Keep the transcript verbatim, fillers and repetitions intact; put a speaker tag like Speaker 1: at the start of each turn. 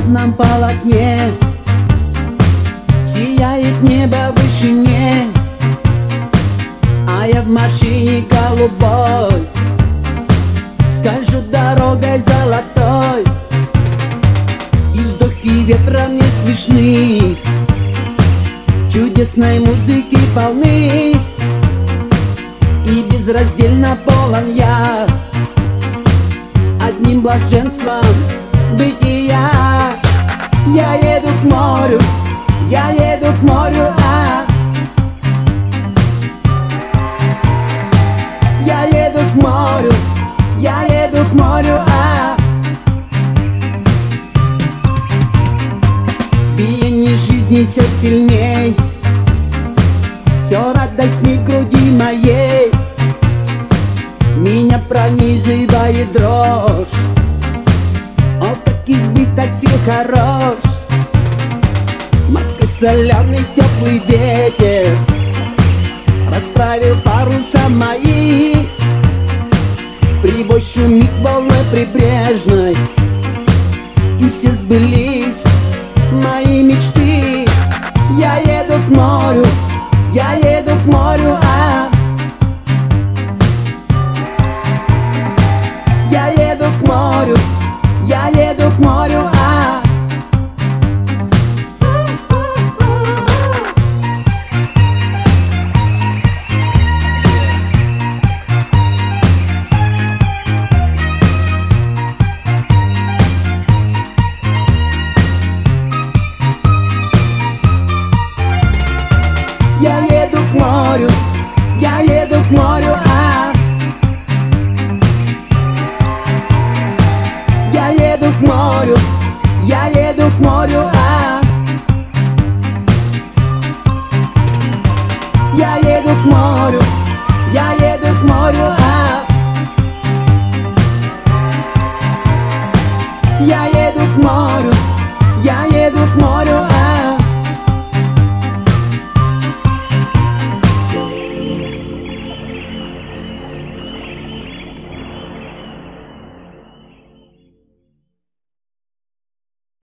Speaker 1: модном полотне сияет небо в вышине, а я в машине голубой скольжу дорогой золотой. И вздохи ветра мне слышны, чудесной музыки полны, и безраздельно полон я одним блаженством бытия. Я еду к морю, я еду к морю, а я еду к морю, я еду к морю, а биение жизни все сильней, все радостней в груди моей. Меня пронизывает дрожь, о, как избиток сил хорош. Морской соленый теплый ветер расправил паруса мои, прибой шумит волной прибрежной, и все сбылись мои мечты. Я еду к морю, я еду к морю, а я еду к морю, я еду к морю, а я еду к морю, я еду к морю, а я еду к морю, я еду к морю, а я еду к морю.